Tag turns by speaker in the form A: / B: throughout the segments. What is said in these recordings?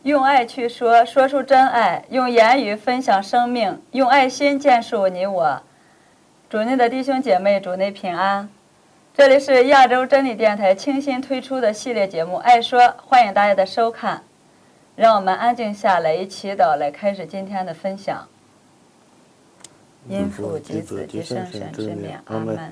A: 用爱去说，说出真爱；用言语分享生命，用爱心建树你我。主内的弟兄姐妹，主内平安。这里是亚洲真理电台倾心推出的系列节目《爱说》，欢迎大家的收看。让我们安静下来，以祈祷来开始今天的分享。因父及子及圣神之名，阿门。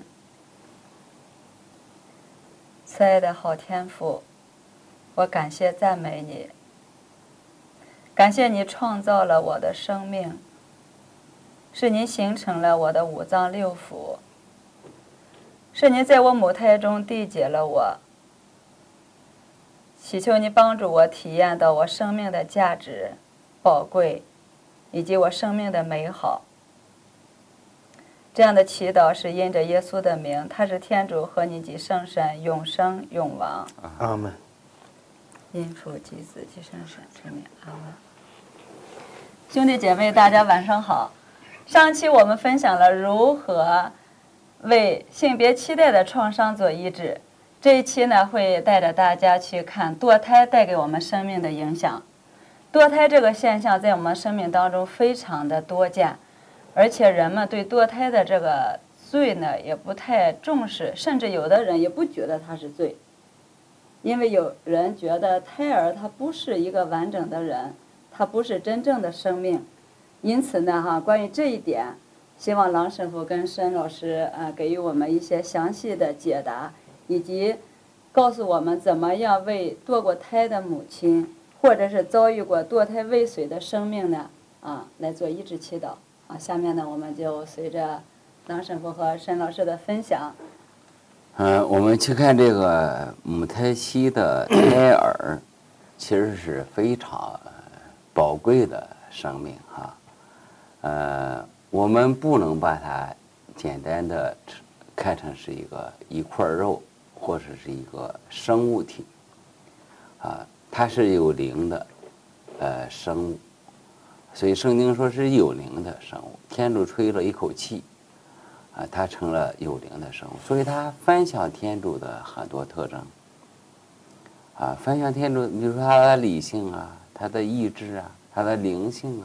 A: 慈爱的好天父，我感谢赞美你，感谢你创造了我的生命，是你形成了我的五脏六腑，是你在我母胎中缔结了我。祈求你帮助我体验到我生命的价值、宝贵，以及我生命的美好。这样的祈祷是因着耶稣的名，他是天主和你及圣神永生永王。
B: 阿门。
A: 因父及子及圣神之名，阿门。兄弟姐妹，大家晚上好。上期我们分享了如何为性别期待的创伤做医治。这一期呢，会带着大家去看堕胎带给我们生命的影响。堕胎这个现象在我们生命当中非常的多见，而且人们对堕胎的这个罪呢也不太重视，甚至有的人也不觉得它是罪，因为有人觉得胎儿他不是一个完整的人，他不是真正的生命。因此呢，关于这一点，希望郎神父跟申老师给予我们一些详细的解答，以及告诉我们怎么样为堕过胎的母亲，或者是遭遇过堕胎未遂的生命呢，来做医治祈祷。下面呢，我们就随着郎神父和申老师的分享。
C: 我们去看这个母胎期的胎儿，其实是非常宝贵的生命哈。我们不能把它简单的看成是一块肉，或者是一个生物体，它是有灵的生物，所以圣经说是有灵的生物。天主吹了一口气，它成了有灵的生物，所以它分享天主的很多特征，分享天主，比如说它的理性它的意志它的灵性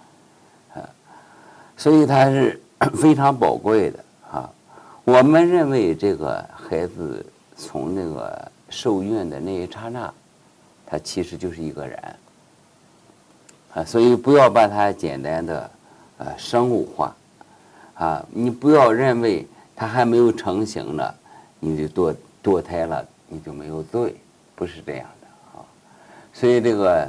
C: 所以它是非常宝贵的我们认为这个孩子从那个受孕的那一刹那，他其实就是一个人所以不要把它简单的生物化你不要认为他还没有成型呢，你就堕胎了，你就没有罪，不是这样的所以这个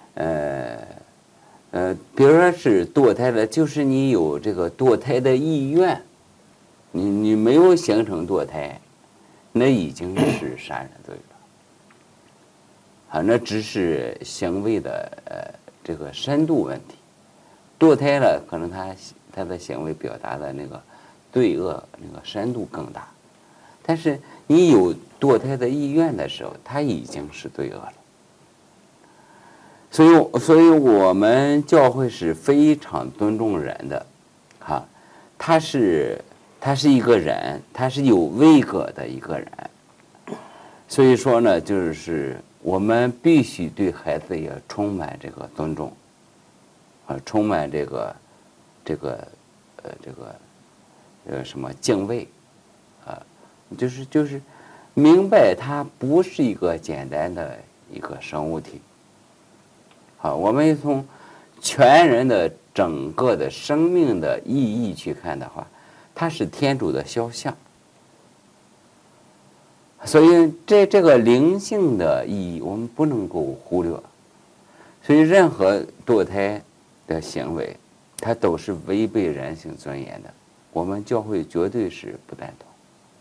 C: 比如说是堕胎了，就是你有这个堕胎的意愿，你没有形成堕胎，那已经是杀人罪了那只是行为的这个深度问题。堕胎了，可能他的行为表达的那个罪恶那个深度更大，但是你有堕胎的意愿的时候，他已经是罪恶了。所以我们教会是非常尊重人的他是一个人，他是有位格的一个人。所以说呢，就是我们必须对孩子也充满这个尊重充满这个什么敬畏就是明白他不是一个简单的一个生物体我们从全人的整个的生命的意义去看的话，它是天主的肖像，所以这个灵性的意义我们不能够忽略。所以任何堕胎的行为，它都是违背人性尊严的，我们教会绝对是不赞同。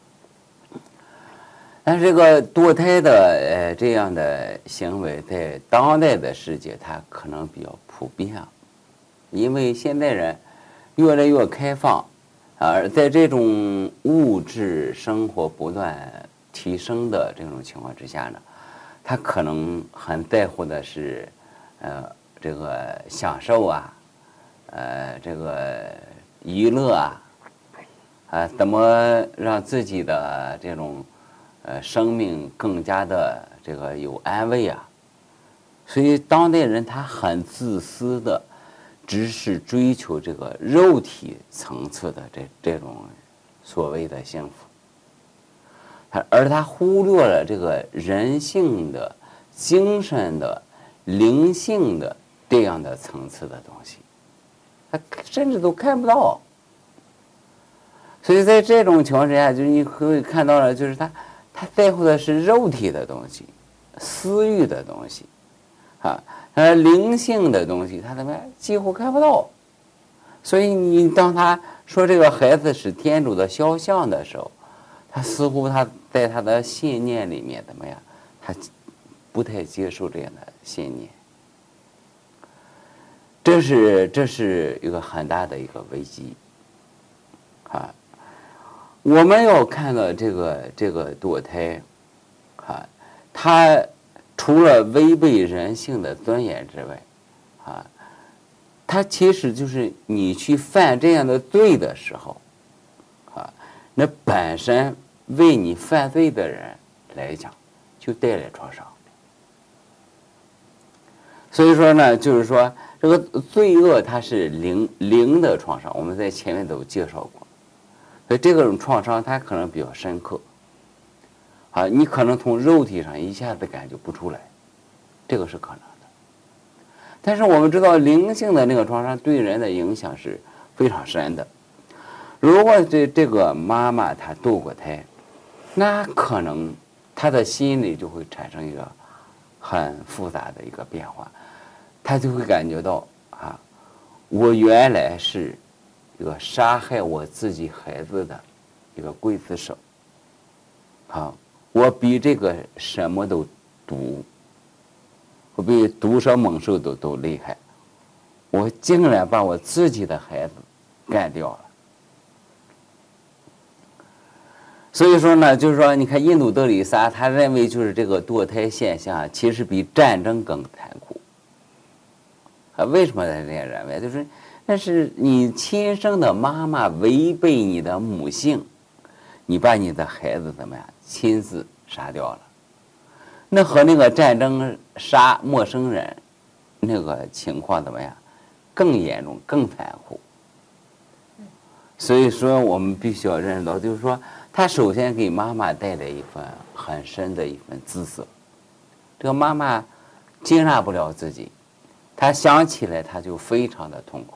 C: 但是这个堕胎的这样的行为在当代的世界它可能比较普遍因为现代人越来越开放而在这种物质生活不断提升的这种情况之下呢，他可能很在乎的是这个享受这个娱乐怎么让自己的这种生命更加的这个有安慰所以当代人他很自私的，只是追求这个肉体层次的这种所谓的幸福，而他忽略了这个人性的、精神的、灵性的这样的层次的东西，他甚至都看不到。所以在这种情况之下，就是你会看到了，就是他在乎的是肉体的东西、私欲的东西，啊，灵性的东西，他怎么样几乎看不到。所以你当他说这个孩子是天主的肖像的时候，他似乎他在他的信念里面怎么样，他不太接受这样的信念。这是一个很大的一个危机，啊。我们要看到这个堕胎，啊，它除了违背人性的尊严之外，啊，它其实就是你去犯这样的罪的时候，啊，那本身为你犯罪的人来讲，就带来创伤。所以说呢，就是说这个罪恶它是灵的创伤，我们在前面都介绍过。所以这种创伤它可能比较深刻，啊，你可能从肉体上一下子感觉不出来，这个是可能的。但是我们知道灵性的那个创伤对人的影响是非常深的。如果这个妈妈她堕过胎，那可能她的心里就会产生一个很复杂的一个变化，她就会感觉到啊，我原来是一个杀害我自己孩子的一个刽子手，啊，我比这个什么都毒，我比毒蛇猛兽都厉害，我竟然把我自己的孩子干掉了。所以说呢，就是说，你看印度德里萨，他认为就是这个堕胎现象其实比战争更残酷。啊，为什么他这样认为？就是那是你亲生的妈妈违背你的母性，你把你的孩子怎么样亲自杀掉了，那和那个战争杀陌生人那个情况怎么样更严重更残酷。所以说我们必须要认识到，就是说他首先给妈妈带来一份很深的一份自责，这个妈妈接纳不了自己，她想起来她就非常的痛苦。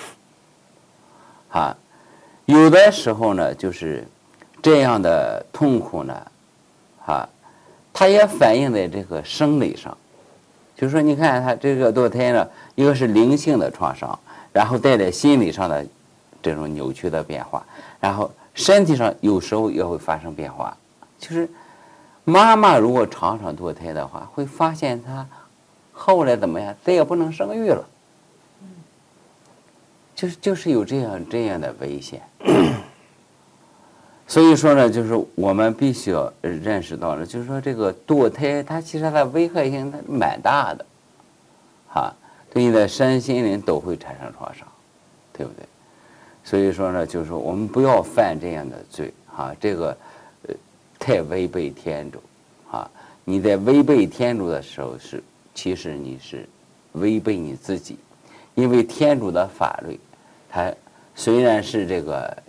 C: 啊，有的时候呢，就是这样的痛苦呢，啊，它也反映在这个生理上，就是说，你看他这个堕胎呢，一个是灵性的创伤，然后带来心理上的这种扭曲的变化，然后身体上有时候也会发生变化。就是妈妈如果常常堕胎的话，会发现她后来怎么样，再也不能生育了。就是有这样的危险，所以说呢，就是我们必须要认识到了，就是说这个堕胎它其实它的危害性它蛮大的，哈，对你的身心灵都会产生创伤，对不对？所以说呢，就是说我们不要犯这样的罪，哈，这个太违背天主，哈，你在违背天主的时候其实你是违背你自己，因为天主的法律。它虽然是这个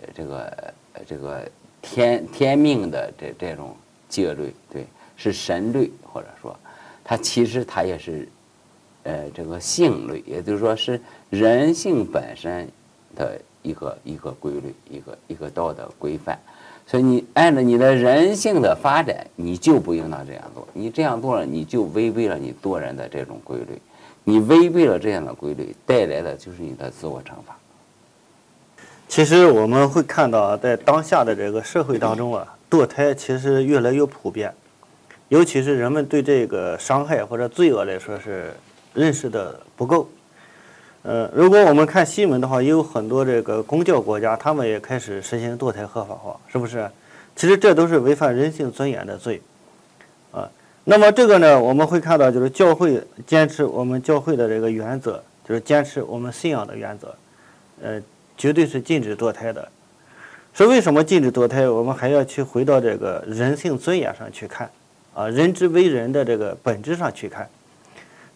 C: 天命的这种戒律，对，是神律，或者说它其实它也是这个性律，也就是说是人性本身的一个规律，一个道德规范。所以你按照你的人性的发展，你就不应当这样做，你这样做了，你就违背了你做人的这种规律，你违背了这样的规律，带来的就是你的自我惩罚。
B: 其实我们会看到，在当下的这个社会当中啊，堕胎其实越来越普遍，尤其是人们对这个伤害或者罪恶来说是认识的不够。如果我们看新闻的话，也有很多这个公教国家，他们也开始实行堕胎合法化，是不是？其实这都是违反人性尊严的罪，啊。那么这个呢，我们会看到，就是教会坚持我们教会的这个原则，就是坚持我们信仰的原则，绝对是禁止堕胎的。说为什么禁止堕胎？我们还要去回到这个人性尊严上去看，啊，人之为人的这个本质上去看。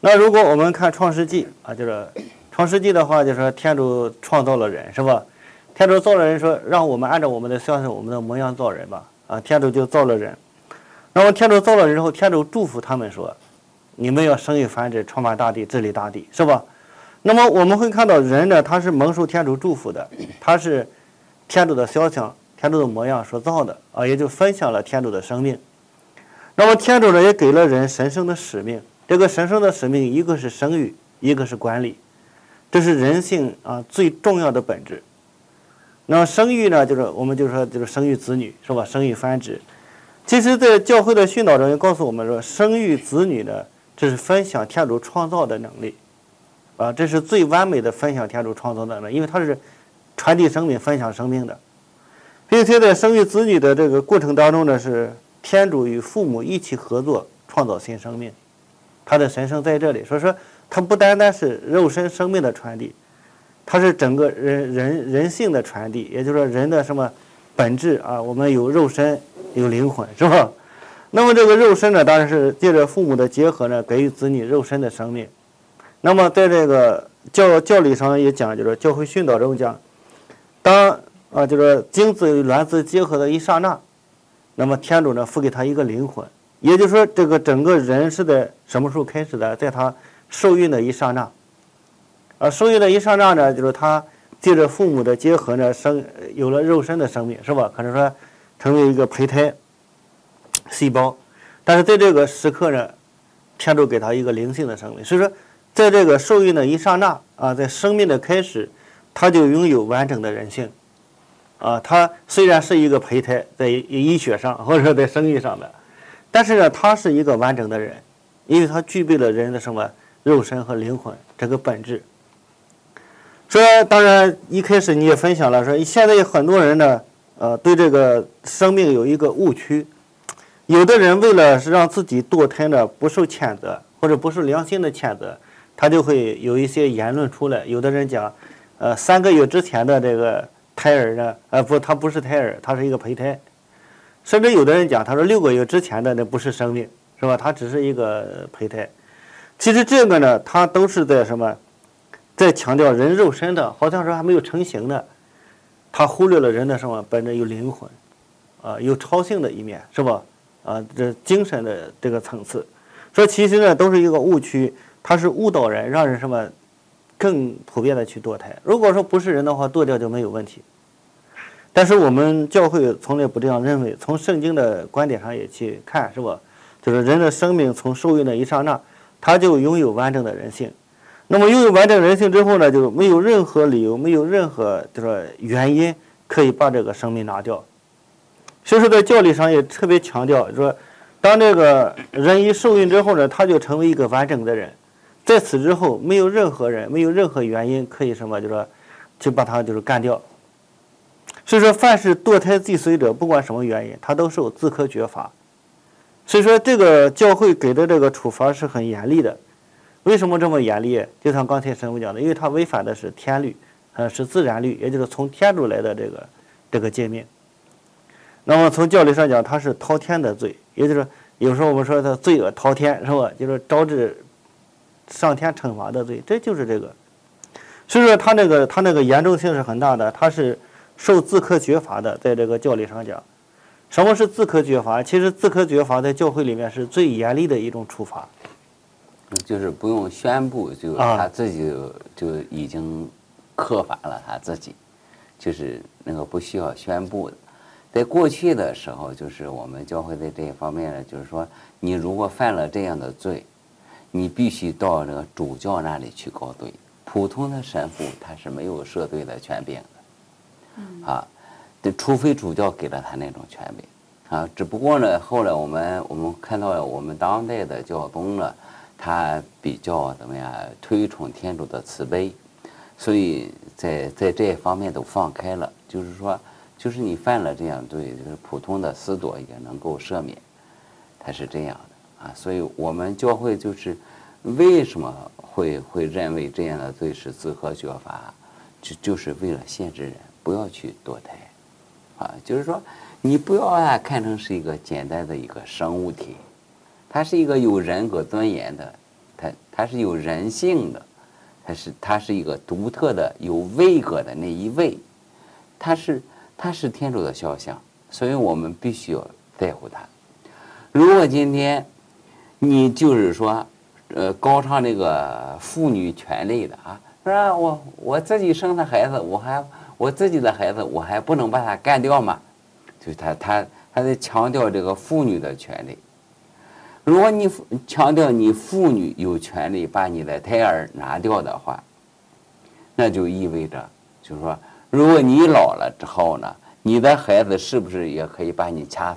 B: 那如果我们看创世纪啊，就是创世纪的话，就是说天主创造了人，是吧？天主造了人说，让我们按照我们的相我们的模样造人吧。啊，天主就造了人。那么天主造了人之后，天主祝福他们说，你们要生育繁殖，充满大地，治理大地，是吧？那么我们会看到人呢，他是蒙受天主祝福的，他是天主的肖像、天主的模样所造的啊，也就分享了天主的生命。那么天主呢，也给了人神圣的使命。这个神圣的使命，一个是生育，一个是管理，这是人性啊最重要的本质。那么生育呢，就是我们就说就是生育子女，是吧？生育繁殖。其实，在教会的训导中也告诉我们说，生育子女呢，这是分享天主创造的能力，啊，这是最完美的分享天主创造的能力，因为它是传递生命、分享生命的，并且在生育子女的这个过程当中呢，是天主与父母一起合作创造新生命，它的神圣在这里。所以说，它不单单是肉身生命的传递。它是整个人性的传递，也就是说人的什么本质啊？我们有肉身，有灵魂，是吧？那么这个肉身呢，当然是借着父母的结合呢，给予子女肉身的生命。那么在这个教理上也讲，就是教会训导中讲，当就是精子与卵子结合的一刹那，那么天主呢赋给他一个灵魂，也就是说这个整个人是在什么时候开始的？在他受孕的一刹那。受孕的一刹那呢，就是他借着父母的结合呢，有了肉身的生命，是吧？可能说成为一个胚胎细胞，但是在这个时刻呢，天主给他一个灵性的生命。所以说，在这个受孕的一刹那啊，在生命的开始，他就拥有完整的人性啊。他虽然是一个胚胎，在医学上或者说在生育上的，但是呢，他是一个完整的人，因为他具备了人的什么肉身和灵魂这个本质。说当然一开始你也分享了，说现在有很多人呢，对这个生命有一个误区，有的人为了是让自己堕胎呢不受谴责或者不受良心的谴责，他就会有一些言论出来。有的人讲，3个月之前的这个胎儿呢，他不是胎儿，他是一个胚胎，甚至有的人讲，他说6个月之前的那不是生命，是吧？他只是一个胚胎。其实这个呢，他都是在什么？在强调人肉身的，好像是还没有成型的，他忽略了人的什么本质有灵魂，有超性的一面，是吧？这精神的这个层次，所以其实呢都是一个误区，它是误导人，让人什么更普遍的去堕胎。如果说不是人的话，堕掉就没有问题。但是我们教会从来不这样认为，从圣经的观点上也去看，是吧？就是人的生命从受孕的一刹那，他就拥有完整的人性。那么拥有完整人性之后呢，就没有任何理由，没有任何就是原因可以把这个生命拿掉。所以说在教理上也特别强调，说当这个人一受孕之后呢，他就成为一个完整的人，在此之后没有任何人，没有任何原因可以什么，就是说去把他就是干掉。所以说凡是堕胎既遂者，不管什么原因，他都受自科绝罚。所以说这个教会给的这个处罚是很严厉的。为什么这么严厉？就像刚才神父讲的，因为它违反的是天律，是自然律，也就是从天主来的这个诫命。那么从教理上讲，它是滔天的罪，也就是有时候我们说它罪恶滔天，是吧？就是招致上天惩罚的罪，这就是这个。所以说它那个严重性是很大的，它是受自科绝罚的，在这个教理上讲。什么是自科绝罚？其实自科绝罚在教会里面是最严厉的一种处罚。
C: 就是不用宣布，就他自己就已经刻法了，他自己就是那个不需要宣布的。在过去的时候，就是我们教会在这一方面呢，就是说你如果犯了这样的罪，你必须到这个主教那里去告罪。普通的神父他是没有设罪的权柄的，除非主教给了他那种权柄只不过呢，后来我们看到我们当代的教宗呢。他比较怎么样推崇天主的慈悲，所以在这一方面都放开了，就是说，就是你犯了这样罪，就是普通的司铎也能够赦免，他是这样的所以我们教会就是为什么会认为这样的罪是自科绝罚，就是为了限制人不要去堕胎就是说你不要把它看成是一个简单的一个生物体。它是一个有人格尊严的， 它是有人性的，它是一个独特的有位格的那一位，它是天主的肖像，所以我们必须要在乎它。如果今天你就是说高唱那个妇女权利的啊，是吧？我自己生的孩子，我自己的孩子，我还不能把他干掉吗？就是他在强调这个妇女的权利。如果你强调你妇女有权利把你的胎儿拿掉的话，那就意味着就是说，如果你老了之后呢，你的孩子是不是也可以把你掐死？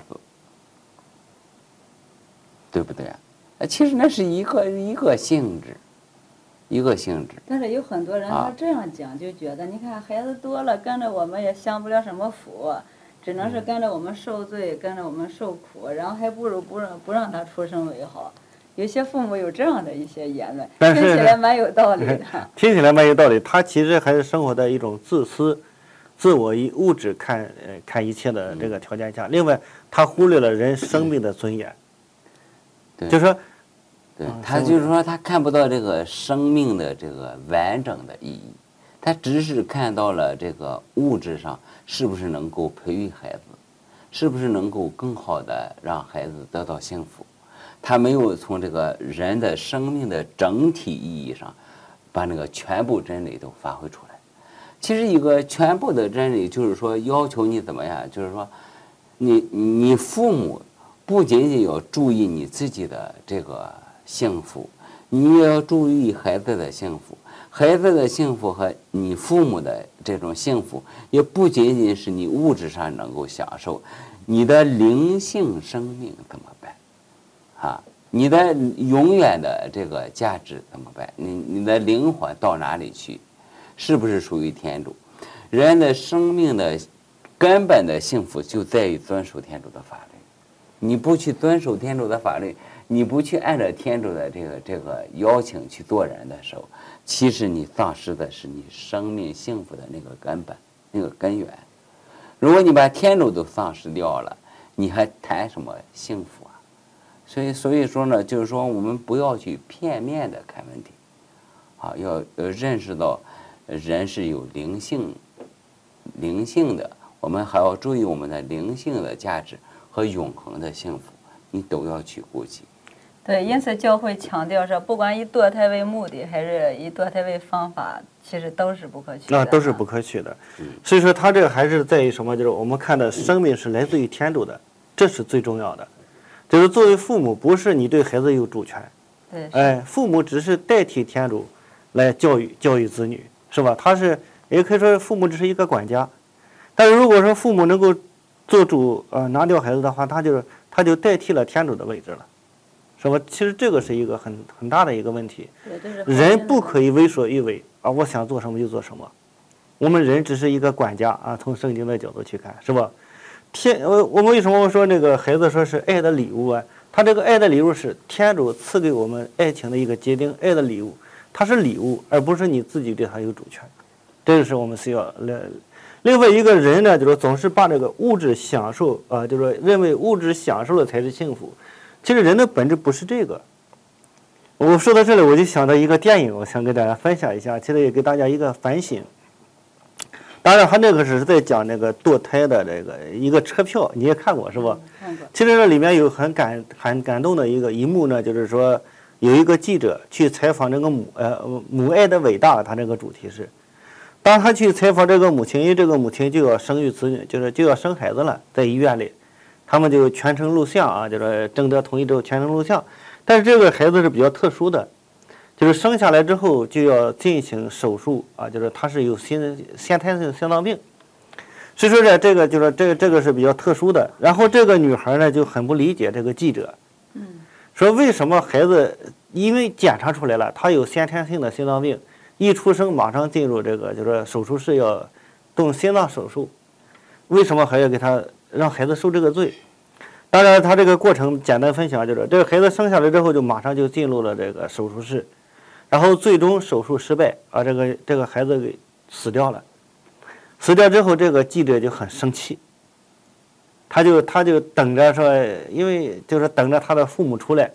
C: 对不对啊？其实那是一个性质，一个性质。
A: 但是有很多人他这样讲，就觉得你看孩子多了，跟着我们也享不了什么福，只能是跟着我们受罪，跟着我们受苦，然后还不如不让他出生为好。有些父母有这样的一些言论，听起来蛮有道理的。
B: 听起来蛮有道理，他其实还是生活在一种自私、自我以物质看一切的这个条件下。另外，他忽略了人生命的尊严。就是说，
C: 对，他就是说他看不到这个生命的这个完整的意义，他只是看到了这个物质上是不是能够培育孩子，是不是能够更好的让孩子得到幸福，他没有从这个人的生命的整体意义上把那个全部真理都发挥出来。其实一个全部的真理就是说要求你怎么样，就是说你父母不仅仅要注意你自己的这个幸福，你也要注意孩子的幸福。孩子的幸福和你父母的这种幸福，也不仅仅是你物质上能够享受，你的灵性生命怎么办？啊，你的永远的这个价值怎么办？你的灵魂到哪里去？是不是属于天主？人的生命的根本的幸福就在于遵守天主的法律。你不去遵守天主的法律，你不去按照天主的这个邀请去做人的时候，其实你丧失的是你生命幸福的那个根本、那个根源。如果你把天主都丧失掉了，你还谈什么幸福啊？所以说呢，就是说我们不要去片面的看问题，啊，要认识到人是有灵性的，我们还要注意我们的灵性的价值和永恒的幸福，你都要去顾及。
A: 对，因此教会强调说，不管以堕胎为目的，还是以堕胎为方法，其实都是不可取的。
B: 都是不可取的。所以说，他这个还是在于什么？就是我们看的生命是来自于天主的，这是最重要的。就是作为父母，不是你对孩子有主权，
A: 对，
B: 父母只是代替天主来教育子女，是吧？他是也可以说父母只是一个管家，但是如果说父母能够做主拿掉孩子的话，他就代替了天主的位置了，是吧？其实这个是一个很大的一个问题。人不可以为所欲为啊，我想做什么就做什么。我们人只是一个管家啊，从圣经的角度去看，是吧？我们为什么说那个孩子说是爱的礼物啊？他这个爱的礼物是天主赐给我们爱情的一个结晶，爱的礼物，它是礼物，而不是你自己对它有主权。这个是我们需要另外一个人呢，就是总是把这个物质享受就是认为物质享受了才是幸福。其实人的本质不是这个。我说到这里，我就想到一个电影，我想跟大家分享一下，其实也给大家一个反省。当然，他那个是在讲那个堕胎的这个一个车票，你也看过是吧？
A: 看过。
B: 其实这里面有很感动的一幕呢，就是说有一个记者去采访这个母爱的伟大，他这个主题是。当他去采访这个母亲，因为这个母亲就要生育子女，就要生孩子了，在医院里，他们就全程录像啊，就是征得同意之后全程录像。但是这个孩子是比较特殊的，就是生下来之后就要进行手术啊，就是他是有先天性心脏病，所以说呢，这个就是这个是比较特殊的。然后这个女孩呢就很不理解这个记者，说为什么孩子因为检查出来了他有先天性的心脏病，一出生马上进入这个就是手术室要动心脏手术，为什么还要给他让孩子受这个罪？当然他这个过程简单分享，就是这个孩子生下来之后就马上就进入了这个手术室，然后最终手术失败啊，这个孩子给死掉了。死掉之后，这个记者就很生气，他就等着说，因为就是等着他的父母出来，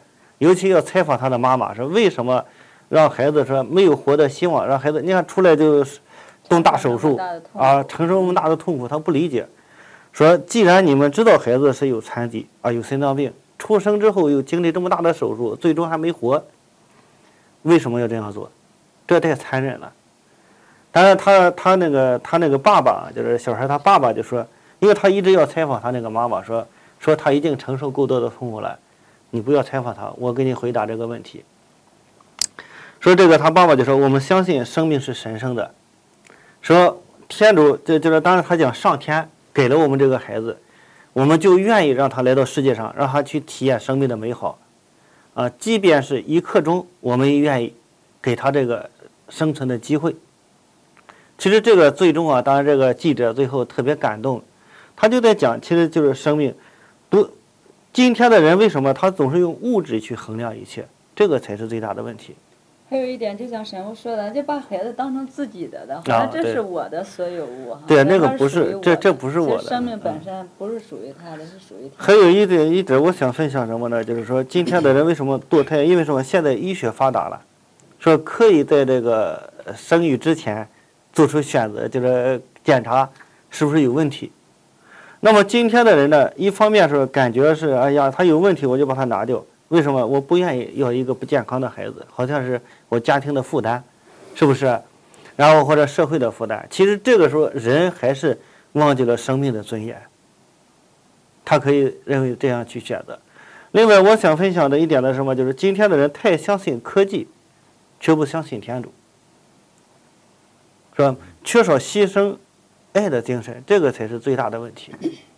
B: 尤其要采访他的妈妈，说为什么让孩子说没有活的希望，让孩子你看出来就动大手术啊，承受那么大的痛苦，他不理解。说既然你们知道孩子是有残疾啊，有心脏病，出生之后又经历这么大的手术，最终还没活，为什么要这样做？这太残忍了。当然他那个爸爸，就是小孩他爸爸就说，因为他一直要采访他那个妈妈，说他已经承受够多的痛苦了，你不要采访他，我给你回答这个问题。说这个他爸爸就说，我们相信生命是神圣的，说天主就是当然他讲上天给了我们这个孩子，我们就愿意让他来到世界上，让他去体验生命的美好啊，即便是一刻钟，我们也愿意给他这个生存的机会。其实这个最终啊，当然这个记者最后特别感动，他就在讲，其实就是生命今天的人为什么他总是用物质去衡量一切，这个才是最大的问题。
A: 还有一点，就像神父说的，就把孩子当成自己的，好像这是我的所有物。
B: 对，那个不是，这不是我的。
A: 生命本身不是属于他的，是属于他的。
B: 还有一点，我想分享什么呢？就是说，今天的人为什么堕胎？因为什么？现在医学发达了，说可以在这个生育之前做出选择，就是检查是不是有问题。那么今天的人呢，一方面是感觉是，哎呀，他有问题，我就把他拿掉。为什么我不愿意要一个不健康的孩子？好像是我家庭的负担，是不是？然后或者社会的负担。其实这个时候人还是忘记了生命的尊严，他可以认为这样去选择。另外，我想分享的一点是什么？就是今天的人太相信科技，却不相信天主，是吧？缺少牺牲爱的精神，这个才是最大的问题。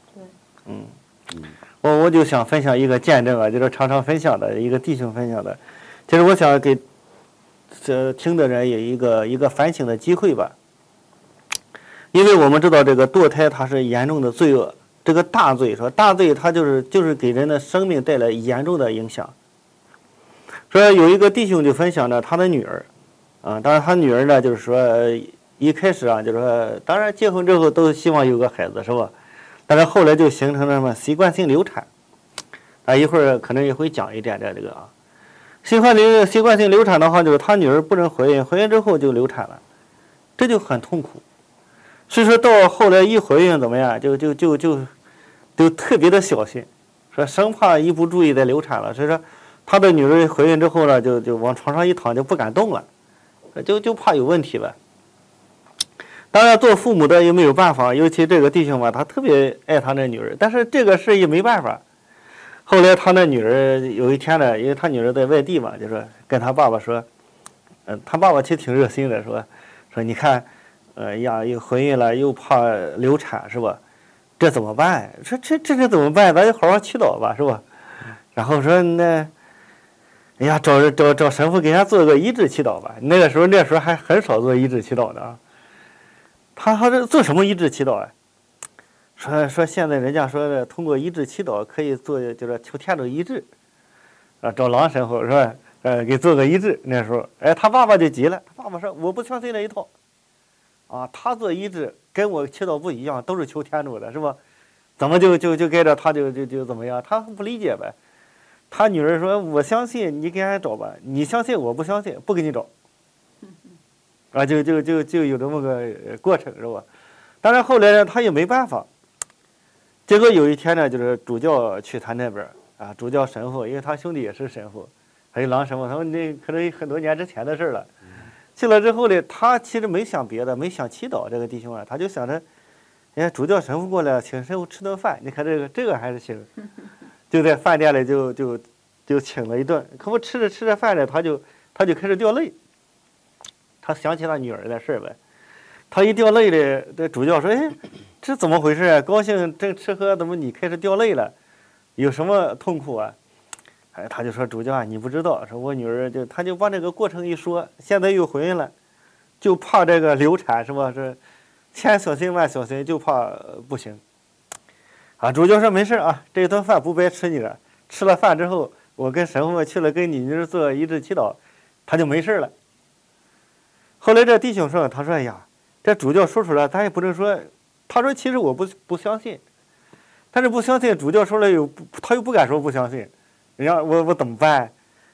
B: 我就想分享一个见证啊，就是常常分享的一个弟兄分享的，其实我想给听的人有一个反省的机会吧。因为我们知道这个堕胎它是严重的罪恶，这个大罪，说大罪它就是给人的生命带来严重的影响。说有一个弟兄就分享了他的女儿，当然他女儿呢就是说一开始啊就是说，当然结婚之后都希望有个孩子是吧？但是后来就形成了什么习惯性流产，一会儿可能也会讲一点这个啊。习惯性流产的话，就是他女儿不能怀孕，怀孕之后就流产了，这就很痛苦。所以说到后来一怀孕怎么样，就特别的小心，说生怕一不注意再流产了。所以说他的女儿怀孕之后呢，就往床上一躺就不敢动了，就怕有问题了。当然，做父母的也没有办法，尤其这个弟兄吧，他特别爱他那女儿，但是这个事也没办法。后来他那女儿有一天呢，因为他女儿在外地嘛，就说跟他爸爸说，他爸爸其实挺热心的，说你看，又怀孕了，又怕流产，是吧？这怎么办？说这怎么办？咱就好好祈祷吧，是吧？然后说那，哎呀，找神父给人家做个医治祈祷吧。那时候还很少做医治祈祷的啊。他说做什么医治祈祷啊？说现在人家说通过医治祈祷可以做，就是求天主医治，找郎神父是吧？给做个医治。那时候，他爸爸就急了，他爸爸说我不相信那一套，他做医治跟我祈祷不一样，都是求天主的，是吧？怎么就该着他就怎么样？他不理解呗。他女儿说我相信你给俺找吧，你相信我不相信，不给你找。就有这么个过程是吧？当然后来呢，他也没办法。结果有一天呢，就是主教去他那边主教神父，因为他兄弟也是神父，还有郎神父，他们那可能很多年之前的事了。去了之后呢，他其实没想别的，没想祈祷这个弟兄他就想着，主教神父过来请神父吃顿饭，你看这个还是行，就在饭店里就请了一顿。可不吃着饭呢，他就开始掉泪。他想起他女儿的事呗，他一掉泪了，这主教说：“这怎么回事啊？高兴正吃喝，怎么你开始掉泪了？有什么痛苦啊？”他就说：“主教啊，你不知道，说我女儿他就把这个过程一说，现在又怀孕了，就怕这个流产是吧？是千小心万小心，就怕不行。”主教说：“没事啊，这顿饭不白吃你的。吃了饭之后，我跟神父去了跟你女儿做医治祈祷，他就没事了。”后来这弟兄说：“他说，哎呀，这主教说出来，咱也不能说。他说，其实我不相信，但是不相信，主教说了他又不敢说不相信，人家我怎么办？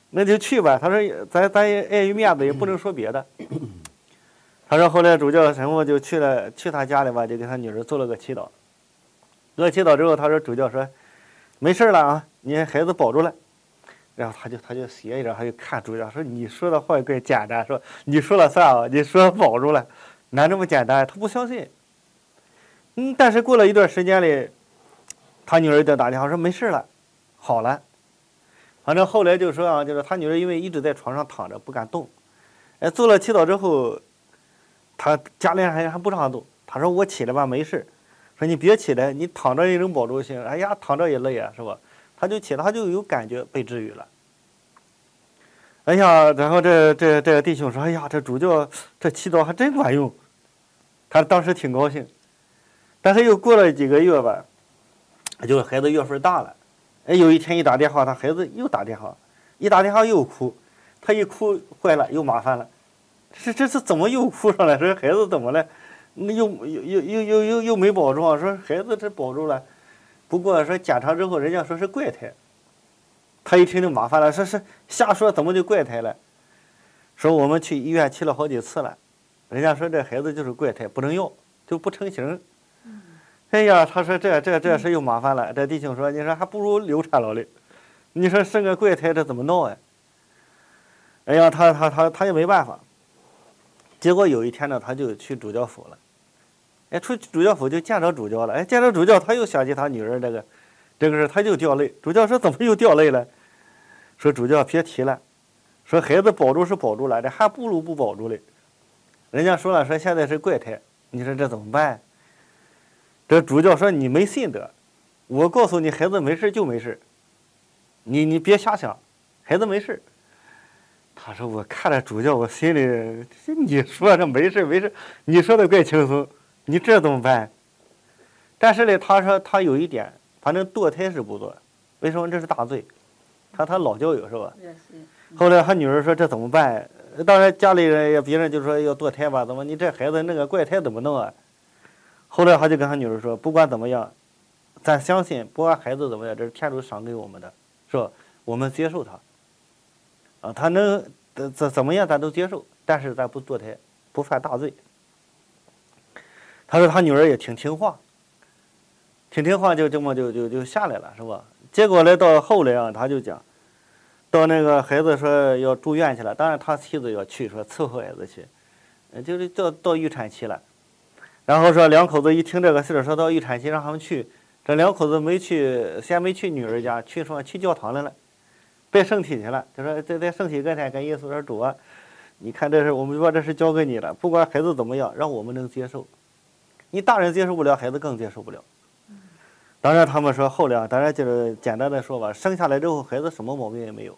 B: 那就去吧。他说咱也碍于面子，也不能说别的。他说后来主教神父就去他家里吧，就给他女儿做了个祈祷。做了祈祷之后，他说主教说没事了啊，你孩子保住了。然后他就斜一着，他就看主教说你说的话怪简单，说你说了算啊，你说保住了，哪这么简单？他不相信。但是过了一段时间里，他女儿就打电话说没事了，好了。反正后来就说啊，就是他女儿因为一直在床上躺着不敢动，做了祈祷之后，他家里人还不让他动。他说我起来吧，没事。说你别起来，你躺着也能保住行。哎呀，躺着也累啊，是吧？他就起来，他就有感觉被治愈了。哎呀，然后这个弟兄说，哎呀，这主教这祈祷还真管用。他当时挺高兴，但是又过了几个月吧，就是孩子月份大了。有一天一打电话，他孩子又打电话，一打电话又哭，他一哭坏了，又麻烦了。这是怎么又哭上来？说孩子怎么了？又没保住啊？说孩子这保住了，不过说检查之后，人家说是怪胎。他一听就麻烦了，说是瞎说，怎么就怪胎了？说我们去医院去了好几次了，人家说这孩子就是怪胎，不能要，就不成形。哎呀，他说这事又麻烦了。这弟兄说，你说还不如流产了嘞，你说生个怪胎这怎么闹啊？哎呀，他也没办法。结果有一天呢，他就去主教府了。出主教府就见着主教了。见着主教，他又想起他女儿这个事，他就掉泪。主教说怎么又掉泪了？说主教别提了，说孩子保住是保住了，这还不如不保住嘞。人家说了，说现在是怪胎，你说这怎么办？这主教说你没信德，我告诉你，孩子没事就没事，你别瞎想，孩子没事。他说我看着主教，我心里你说这没事，你说的怪轻松，你这怎么办？但是呢，他说他有一点，反正堕胎是不做，为什么？这是大罪，他老教友是吧？后来他女儿说这怎么办？当然家里人也别人就说要堕胎吧，怎么你这孩子那个怪胎怎么弄啊？后来他就跟他女儿说，不管怎么样，咱相信，不管孩子怎么样，这是天主赏给我们的，是吧？我们接受他，他能怎么样咱都接受，但是咱不堕胎，不犯大罪。他说他女儿也挺听话，就这么就下来了，是吧？结果呢，到后来啊，他就讲，到那个孩子说要住院去了，当然他妻子要去，说伺候孩子去，就是到预产期了。然后说两口子一听这个事儿，说到预产期让他们去，这两口子没去，先没去女儿家，去教堂来了，拜圣体去了。就说在圣体跟前跟耶稣说，主啊，你看这事我们说这是交给你了，不管孩子怎么样，让我们能接受。你大人接受不了，孩子更接受不了。当然他们说后来，当然就是简单的说吧，生下来之后孩子什么毛病也没有。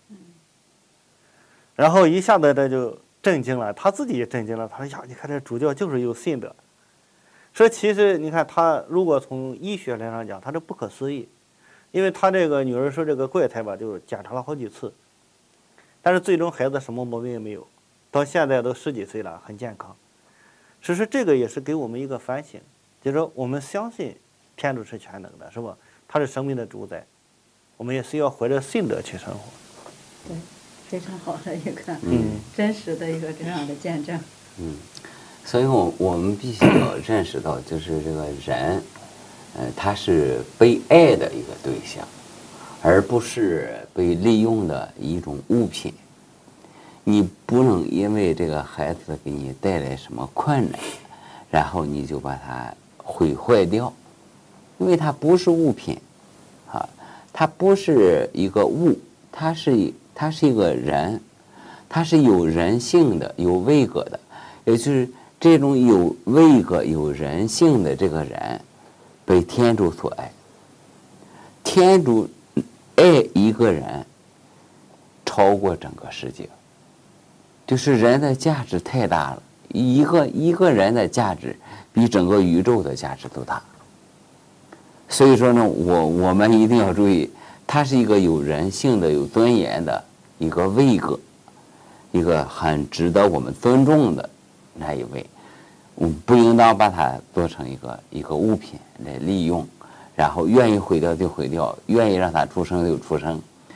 B: 然后一下子这就震惊了，他自己也震惊了。他说呀，你看这主教就是有信德。说其实你看他如果从医学来上讲，他这不可思议，因为他这个女儿说这个怪胎吧，就是检查了好几次，但是最终孩子什么毛病也没有，到现在都10几岁了，很健康。其实这个也是给我们一个反省，就是说我们相信天主是全能的，是吧？他是生命的主宰，我们也是要怀着信德去生活。
A: 对，非常好的一个真实的一个这样的见证。
C: 所以我们必须要认识到，就是这个人，他是被爱的一个对象，而不是被利用的一种物品。你不能因为这个孩子给你带来什么困难，然后你就把它毁坏掉，因为它不是物品，它不是一个物，它是一个人，它是有人性的，有位格的，也就是这种有位格、有人性的这个人，被天主所爱。天主爱一个人，超过整个世界。就是人的价值太大了，一个人的价值比整个宇宙的价值都大。所以说呢，我们一定要注意，他是一个有人性的、有尊严的一个位格，一个很值得我们尊重的那一位。我们不应当把它做成一个物品来利用，然后愿意毁掉就毁掉，愿意让它出生就出生。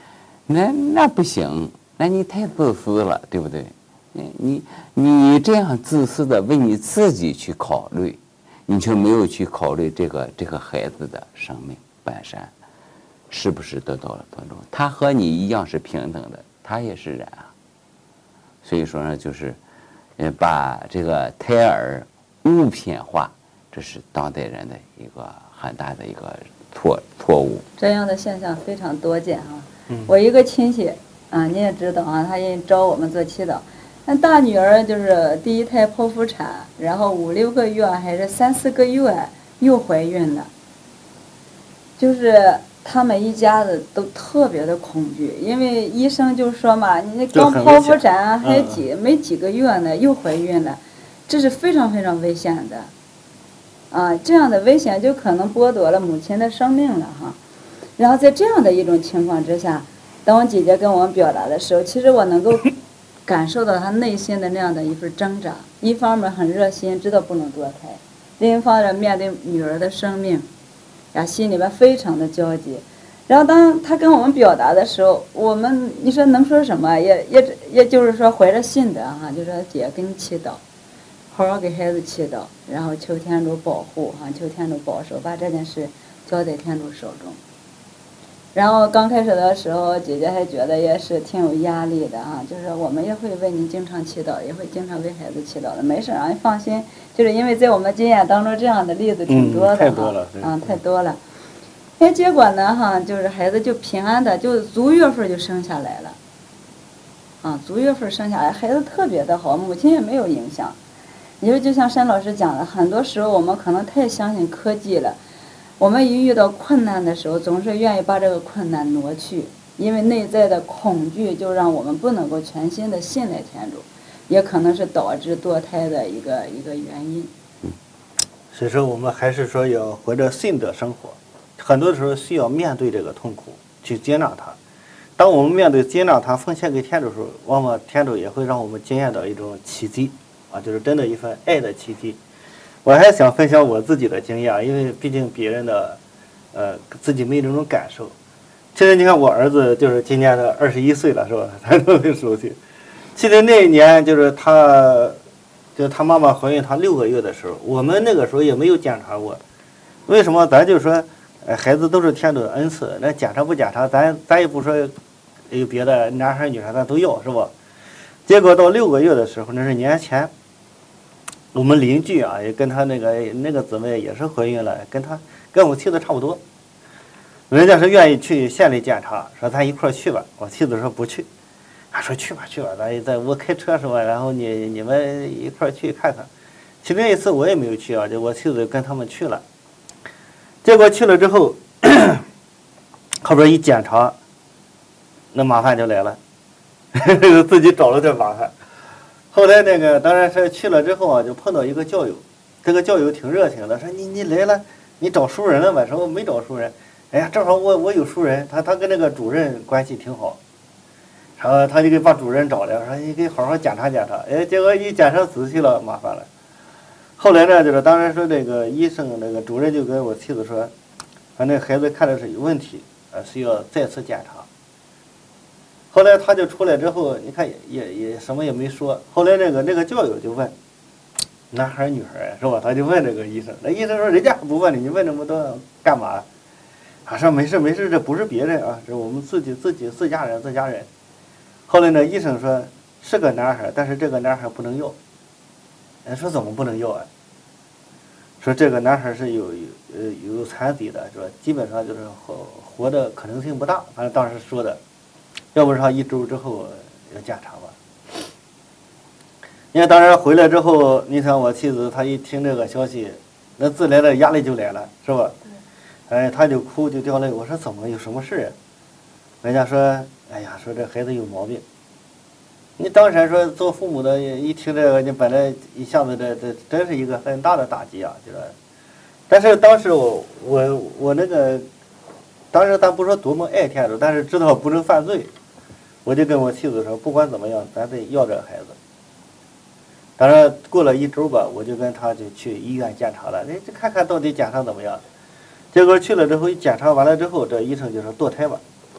C: 那不行，那你太自私了，对不对？你这样自私的为你自己去考虑，你却没有去考虑这个孩子的生命本身是不是得到了尊重？他和你一样是平等的，他也是人啊。所以说呢，就是把这个胎儿物品化，这是当代人的一个很大的一个错误。
A: 这样的现象非常多见啊。我一个亲戚啊，你也知道啊，他也找我们做祈祷。那大女儿就是第一胎剖腹产，然后5、6个月还是3、4个月又怀孕了，就是他们一家子都特别的恐惧，因为医生就说嘛，你那刚剖腹产还没几个月呢，又怀孕了，这是非常非常危险的，啊，这样的危险就可能剥夺了母亲的生命了哈。然后在这样的一种情况之下，当我姐姐跟我们表达的时候，其实我能够感受到她内心的那样的一份挣扎。一方面很热心，知道不能堕胎；另一方面面对女儿的生命，心里边非常的焦急。然后当她跟我们表达的时候，我们你说能说什么？也就是说怀着信德哈，就说姐给你祈祷，好好给孩子祈祷，然后求天主保护哈，求天主保守，把这件事交在天主手中。然后刚开始的时候，姐姐还觉得也是挺有压力的啊，就是我们也会为您经常祈祷，也会经常为孩子祈祷的，没事啊，你放心。就是因为在我们经验当中，这样的例子挺多的
B: 太多了，
A: 太多了。结果呢哈，就是孩子就平安的，就足月份就生下来了，足月份生下来，孩子特别的好，母亲也没有影响。你说就像申老师讲的，很多时候我们可能太相信科技了。我们一遇到困难的时候，总是愿意把这个困难挪去，因为内在的恐惧就让我们不能够全心的信赖天主，也可能是导致堕胎的一个原因。
B: 所以说，我们还是说要活着信德生活，很多时候需要面对这个痛苦，去接纳它。当我们面对接纳它，奉献给天主的时候，往往天主也会让我们经验到一种奇迹啊，就是真的一份爱的奇迹。我还想分享我自己的经验，因为毕竟别人的，自己没这种感受。其实你看，我儿子就是今年的21岁了，是吧？他特别熟悉。其实那一年就是他妈妈怀孕他6个月的时候，我们那个时候也没有检查过。为什么？咱就说，孩子都是天主的恩赐，那检查不检查，咱也不说有别的，男孩女孩咱都要，是吧？结果到6个月的时候，那是年前。我们邻居啊，也跟他那个姊妹也是怀孕了，跟我妻子差不多。人家是愿意去县里检查，说咱一块儿去吧。我妻子说不去，他说去吧，我开车是吧？然后你们一块儿去看看。其实那一次我也没有去啊，就我妻子跟他们去了。结果去了之后，后边一检查，那麻烦就来了，自己找了点麻烦。后来当然是去了之后啊，就碰到一个教友，这个教友挺热情的，说你来了，你找熟人了吧？说我没找熟人，哎呀，正好我有熟人，他跟那个主任关系挺好，然后他就给把主任找来，说你给好好检查检查，结果一检查仔细了，麻烦了。后来呢，就是当然说这个医生那个主任就跟我妻子说，反正孩子看的是有问题，需要再次检查。后来他就出来之后，你看也什么也没说。后来那个教友就问，男孩女孩是吧？他就问这个医生，那医生说人家不问你问这么多干嘛？他说没事，这不是别人啊，这我们自家人。后来呢，医生说是个男孩，但是这个男孩不能要。说怎么不能要啊？说这个男孩是有残疾的，是吧？基本上就是活的可能性不大，反正当时说的。要不是他1周之后要检查吧。你看，当然回来之后，你看我妻子她一听这个消息，那自来的压力就来了，是吧？她就哭就掉泪。我说怎么有什么事啊？人家说，哎呀，说这孩子有毛病。你当时说做父母的一听这个，你本来一下子这真是一个很大的打击啊，就是。但是当时我那个，当时咱不说多么爱天主，但是知道不能犯罪。我就跟我妻子说，不管怎么样，咱得要这个孩子。当然过了1周吧，我就跟他就去医院检查了，就看看到底检查怎么样。结果去了之后，一检查完了之后，这医生就说堕胎吧。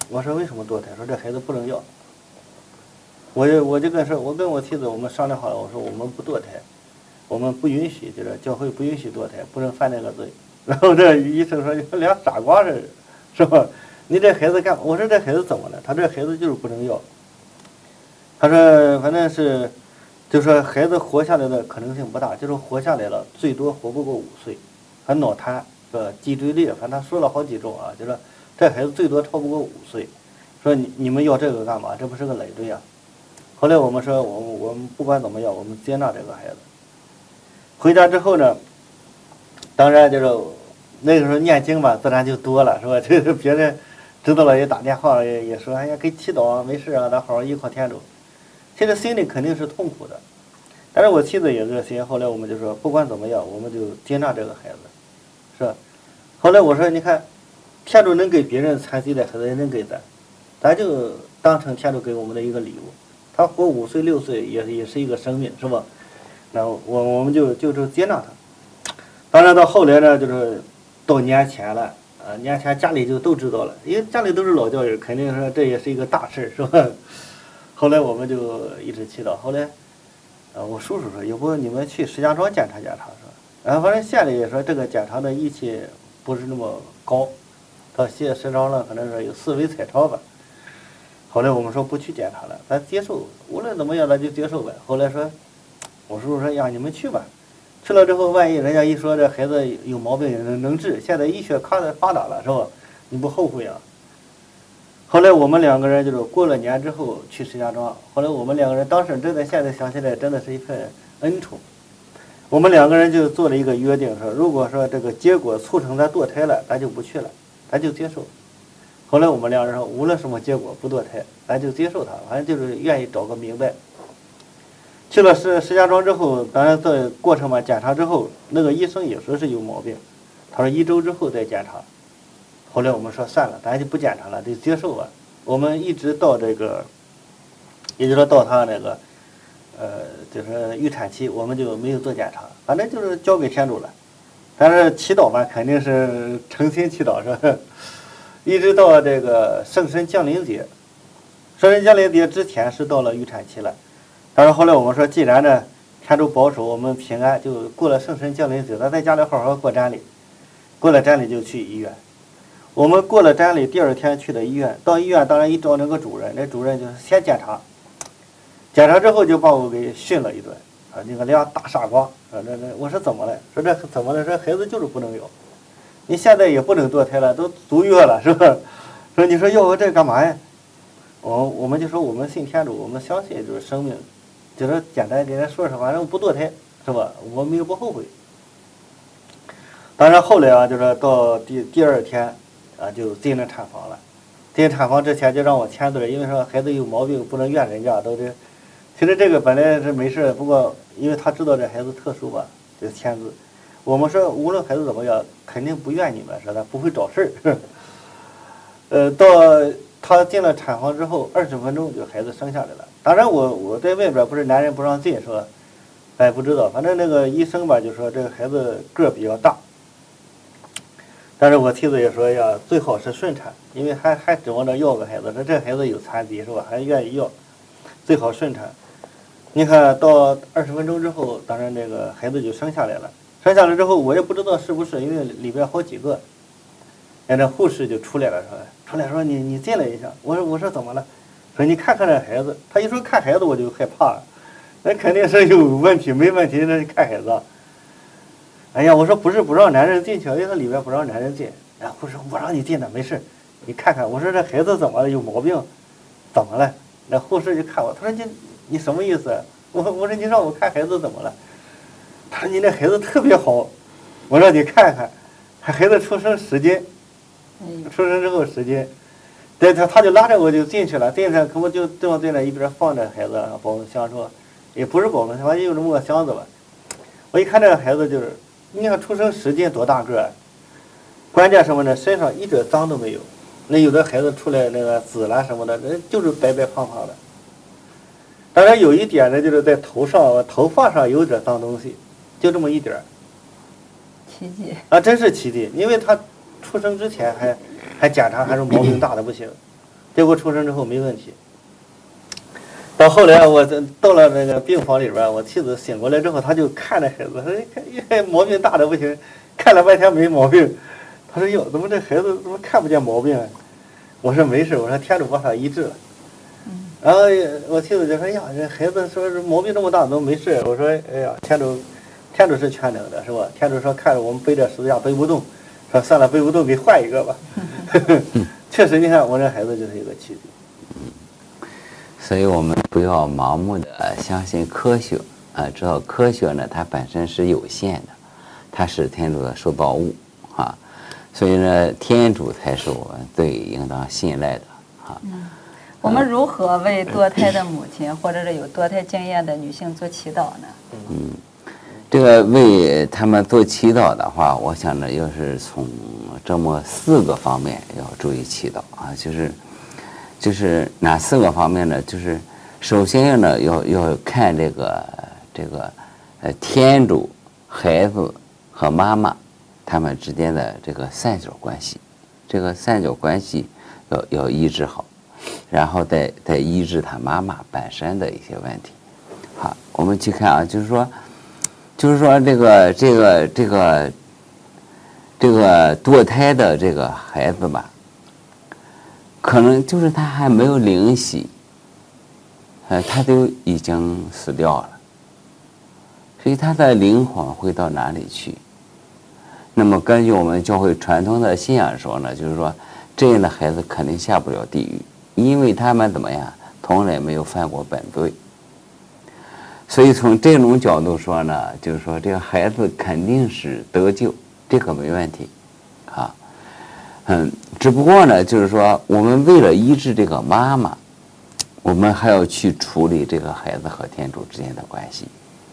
B: 我说为什么堕胎？说这孩子不能要。我就跟我妻子我们商量好了，我说我们不堕胎，我们不允许，就是教会不允许堕胎，不能犯那个罪。然后这医生说你们俩傻瓜似的，是吧？你这孩子干嘛？我说这孩子怎么了？他这孩子就是不能要。他说反正是，就说孩子活下来的可能性不大，就是活下来了最多活不过5岁，还脑瘫，脊椎裂，反正他说了好几种啊，就说这孩子最多超不过5岁。说你们要这个干嘛？这不是个累赘啊！后来我们说我们不管怎么样，我们接纳这个孩子。回家之后呢，当然就是那个时候念经嘛，自然就多了，是吧？这别人知道了也打电话也说，哎呀，给祈祷啊，没事啊，咱好好依靠天主。其实心里肯定是痛苦的，但是我妻子也热心。后来我们就说，不管怎么样，我们就接纳这个孩子，是吧？后来我说，你看，天主能给别人残疾的孩子，也能给咱就当成天主给我们的一个礼物。他活5岁6岁也是一个生命，是吧？那我们就接纳他。当然到后来呢，就是到年前了，年前家里就都知道了，因为家里都是老教友，肯定说这也是一个大事，是吧？后来我们就一直祈祷。后来，我叔叔说，要不你们去石家庄检查检查，是吧？然后反正县里也说这个检查的仪器不是那么高，到石家庄了可能是有4维彩超吧。后来我们说不去检查了，咱接受，无论怎么样咱就接受呗。后来说，我叔叔说呀，你们去吧，去了之后万一人家一说这孩子有毛病能治，现在医学发达了，是吧？你不后悔啊？后来我们2个人就是过了年之后去石家庄，后来我们2个人当时真的现在想起来真的是一份恩宠。我们2个人就做了一个约定，说如果说这个结果促成咱堕胎了，咱就不去了，咱就接受。后来我们2人说，无论什么结果不堕胎，咱就接受它，反正就是愿意找个明白。去了石家庄之后，当然在过程嘛，检查之后，那个医生也说是有毛病，他说1周之后再检查。后来我们说算了，咱就不检查了，就接受吧。我们一直到这个，也就是说到他那个，就是预产期，我们就没有做检查，反正就是交给天主了。但是祈祷嘛，肯定是诚心祈祷，是吧？一直到这个圣神降临节，圣神降临节之前是到了预产期了。但是后来我们说，既然呢天主保守我们平安，就过了圣神降临节，咱在家里好好过瞻礼，过了瞻礼就去医院。我们过了瞻礼，第2天去的医院，到医院当然一找那个主任，那主任就是先检查，检查之后就把我给训了一顿，那个俩大傻瓜，我说怎么了？说这怎么了？说孩子就是不能要。你现在也不能堕胎了，都足月了，是吧？说你说要我这干嘛呀？我们就说我们信天主，我们相信就是生命，就是简单给人说说，反正不堕胎，是吧？我们又不后悔。当然后来啊，就是到第2天啊，就进了产房了。进产房之前就让我签字，因为说孩子有毛病不能怨人家，都这。其实这个本来是没事，不过因为他知道这孩子特殊吧，就签字。我们说无论孩子怎么样，肯定不怨你们，说他不会找事儿。到他进了产房之后，20分钟就孩子生下来了。当然我在外边不是男人不让进，是吧？咱也不知道，反正那个医生吧就说这个孩子个儿比较大。但是我妻子也说呀，最好是顺产，因为还指望着要个孩子，说这孩子有残疾是吧？还愿意要，最好顺产。你看到20分钟之后，当然这个孩子就生下来了。生下来之后，我也不知道是不是，因为里边好几个，那护士就出来了，出来说你进来一下。我说怎么了？说你看看这孩子。他一说看孩子，我就害怕了，那肯定是有问题，没问题那是看孩子。哎呀，我说不是不让男人进去，因为他里边不让男人进。然后护士说我让你进的，没事，你看看。我说这孩子怎么了？有毛病？怎么了？那护士就看我，他说你什么意思？我说你让我看孩子怎么了？他说你那孩子特别好，我让你看看，孩子出生10斤，出生之后10斤，对他就拉着我就进去了，进去可不就正在那一边放着孩子保温箱说，也不是保温箱，反正就这么个箱子吧。我一看这个孩子就是，你看出生10斤多大个儿，关键什么呢？身上一点脏都没有，那有的孩子出来那个紫了什么的，人就是白白胖胖的。当然有一点呢，就是在头发上有点脏东西。就这么一点儿，
A: 奇迹
B: 啊，真是奇迹！因为他出生之前还检查还是毛病大的不行， 结果出生之后没问题。到后来我到了那个病房里边，我妻子醒过来之后，她就看着孩子，说：“看毛病大的不行，看了半天没毛病。”她说：“哟，怎么这孩子怎么看不见毛病啊？”我说：“没事，我说天主把他医治了。”然后我妻子就说：“呀，这孩子说是毛病这么大都没事。”我说：“哎呀，天主是全能的，是吧？天主说看着我们背着十字架背不动，说算了，背不动给换一个吧。”确实，你看我这孩子就是一个奇迹。
C: 所以我们不要盲目的相信科学啊，知道科学呢，它本身是有限的，它是天主的受造物啊，所以呢，天主才是我们最应当信赖的啊。
A: 我们如何为堕胎的母亲或者是有堕胎经验的女性做祈祷呢？
C: 这个为他们做祈祷的话，我想呢，要是从这么4个方面要注意祈祷啊，就是哪4个方面呢？就是首先呢，要看这个天主、孩子和妈妈他们之间的这个三角关系，这个三角关系要医治好，然后再医治他妈妈本身的一些问题。好，我们去看啊，就是说这个堕胎的这个孩子吧。可能就是他还没有灵洗，他就已经死掉了，所以他的灵魂会到哪里去？那么根据我们教会传统的信仰说呢，就是说这样的孩子肯定下不了地狱，因为他们怎么样，从来没有犯过本罪。所以从这种角度说呢，就是说这个孩子肯定是得救，这个没问题，啊。只不过呢，就是说，我们为了医治这个妈妈，我们还要去处理这个孩子和天主之间的关系，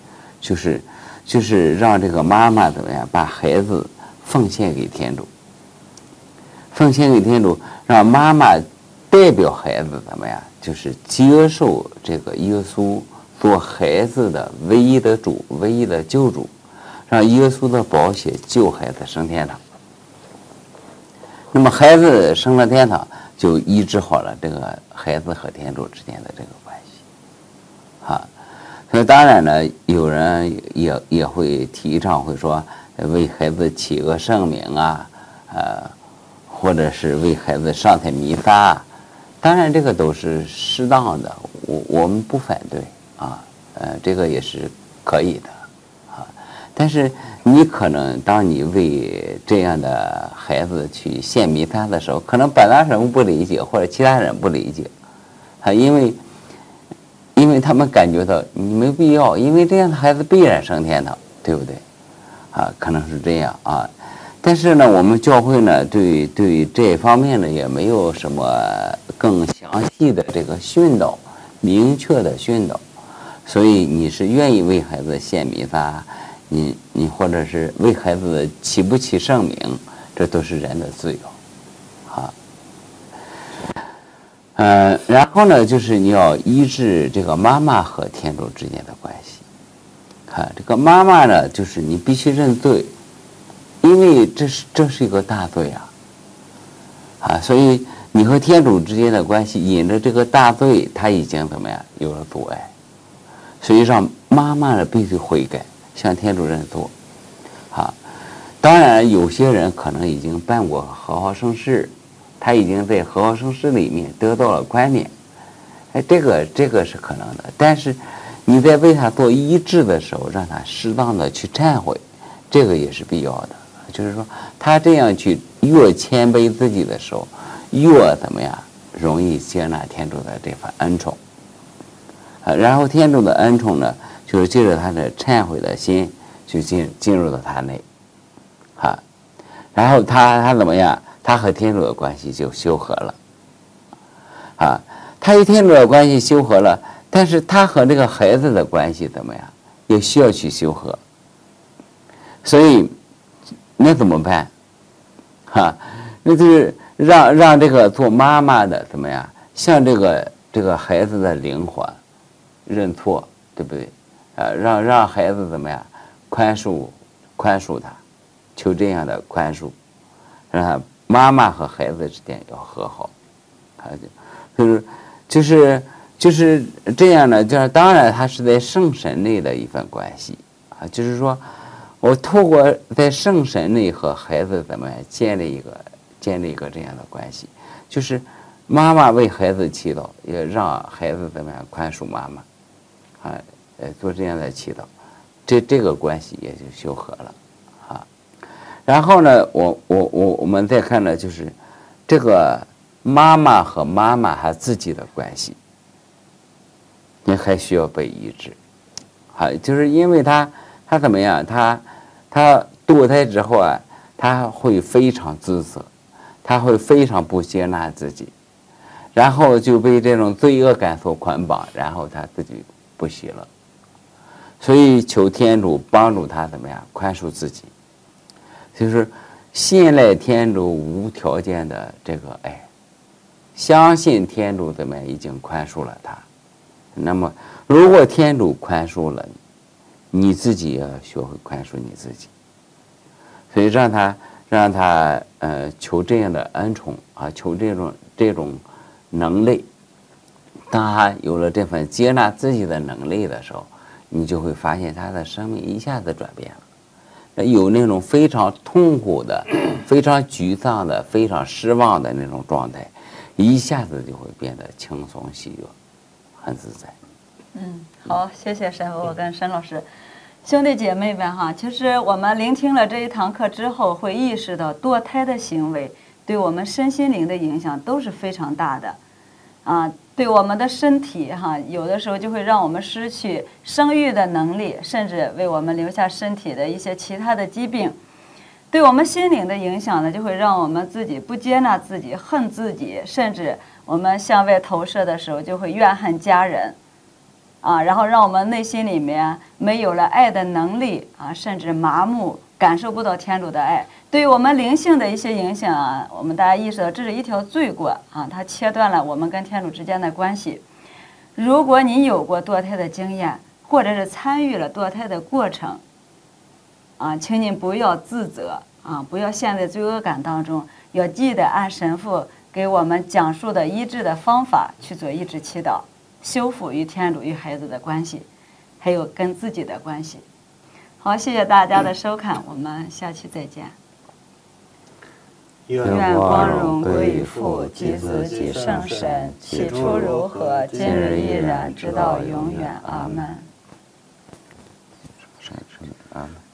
C: 就是让这个妈妈怎么样，把孩子奉献给天主，让妈妈代表孩子怎么样，就是接受这个耶稣做孩子的唯一的主、唯一的救主，让耶稣的宝血救孩子升天堂。那么孩子升了天堂，就医治好了这个孩子和天主之间的这个关系，啊，所以当然呢，有人也会提倡，会说为孩子起个圣名啊，或者是为孩子上台弥撒，当然这个都是适当的，我们不反对啊，这个也是可以的。但是你可能当你为这样的孩子去献弥撒的时候，可能本大神不理解，或者其他人不理解，因为他们感觉到你没必要，因为这样的孩子必然升天堂，对不对？可能是这样啊。但是呢，我们教会呢，对这方面呢，也没有什么更详细的这个训导，明确的训导，所以你是愿意为孩子献弥撒。你或者是为孩子起不起圣名，这都是人的自由，然后呢，就是你要医治这个妈妈和天主之间的关系。这个妈妈呢，就是你必须认罪，因为这是一个大罪所以你和天主之间的关系，引着这个大罪，他已经怎么样有了阻碍，所以让妈妈呢必须悔改。向天主认错，当然有些人可能已经办过和好圣事，他已经在和好圣事里面得到了宽免，这个是可能的。但是你在为他做医治的时候，让他适当的去忏悔，这个也是必要的。就是说，他这样去越谦卑自己的时候，越怎么样容易接纳天主的这份恩宠，然后天主的恩宠呢，就是借着他的忏悔的心，就进入到他内，然后他怎么样？他和天主的关系就修和了，他与天主的关系修和了，但是他和这个孩子的关系怎么样？也需要去修和。所以那怎么办？那就是让这个做妈妈的怎么样？向这个孩子的灵魂认错，对不对？让孩子怎么样宽恕他，求这样的宽恕，让他妈妈和孩子之间要和好， 就是这样的，就是当然它是在圣神内的一份关系啊，就是说我透过在圣神内和孩子怎么样建立一个这样的关系，就是妈妈为孩子祈祷，也让孩子怎么样宽恕妈妈，啊，做这样的祈祷，这个关系也就修和了啊。然后呢，我们再看呢，就是这个妈妈和妈妈她自己的关系，也还需要被医治，啊，就是因为她怎么样，她堕胎之后啊，她会非常自责，她会非常不接纳自己，然后就被这种罪恶感所捆绑，然后她自己不喜乐，所以求天主帮助她怎么样宽恕自己，就是信赖天主无条件的这个爱，相信天主怎么样已经宽恕了她。那么如果天主宽恕了你自己也要学会宽恕你自己，所以让他求这样的恩宠啊，求这种能力。当他有了这份接纳自己的能力的时候，你就会发现他的生命一下子转变了，有那种非常痛苦的、非常沮丧的、非常失望的那种状态，一下子就会变得轻松喜悦，很自在。
A: 好，谢谢神父跟沈老师。兄弟姐妹们哈，其实我们聆听了这一堂课之后，会意识到堕胎的行为对我们身心灵的影响都是非常大的，啊，对我们的身体哈，有的时候就会让我们失去生育的能力，甚至为我们留下身体的一些其他的疾病。对我们心灵的影响呢，就会让我们自己不接纳自己，恨自己，甚至我们向外投射的时候就会怨恨家人。然后让我们内心里面没有了爱的能力啊，甚至麻木，感受不到天主的爱。对于我们灵性的一些影响啊，我们大家意识到这是一条罪过啊，它切断了我们跟天主之间的关系。如果你有过堕胎的经验，或者是参与了堕胎的过程，请你不要自责啊，不要陷在罪恶感当中，要记得按神父给我们讲述的医治的方法去做医治祈祷。修复与天主与孩子的关系，还有跟自己的关系。好，谢谢大家的收看，我们下期再见。愿光荣归于父、及子、及圣神，起初如何，今日依然，直到永远。阿门。
C: 阿门。